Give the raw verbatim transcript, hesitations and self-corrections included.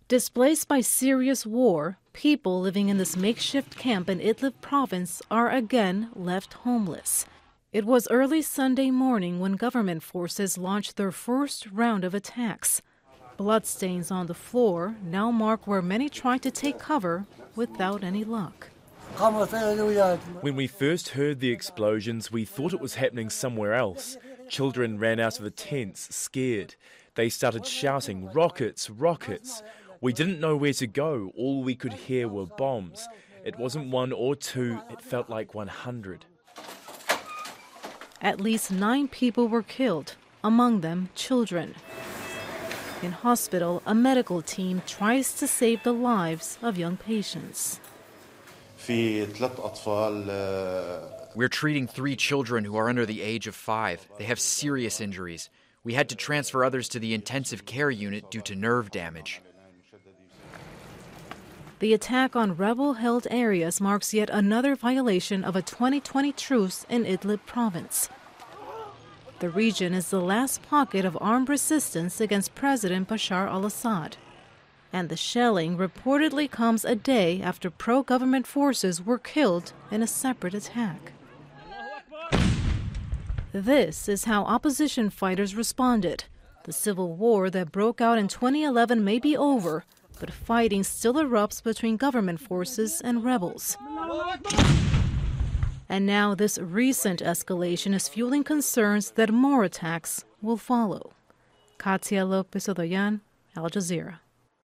Displaced by serious war, people living in this makeshift camp in Idlib province are again left homeless. It was early Sunday morning when government forces launched their first round of attacks. Bloodstains on the floor now mark where many tried to take cover without any luck. When we first heard the explosions, we thought it was happening somewhere else. Children ran out of the tents, scared. They started shouting, "Rockets, rockets!" We didn't know where to go. All we could hear were bombs. It wasn't one or two, it felt like one hundred. At least nine people were killed, among them children. In hospital, a medical team tries to save the lives of young patients. We're treating three children who are under the age of five. They have serious injuries. We had to transfer others to the intensive care unit due to nerve damage. The attack on rebel-held areas marks yet another violation of a twenty twenty truce in Idlib province. The region is the last pocket of armed resistance against President Bashar al-Assad. And the shelling reportedly comes a day after pro-government forces were killed in a separate attack. This is how opposition fighters responded. The civil war that broke out in twenty eleven may be over, but fighting still erupts between government forces and rebels. And now this recent escalation is fueling concerns that more attacks will follow. Katia Lopez Odoyan, Al Jazeera.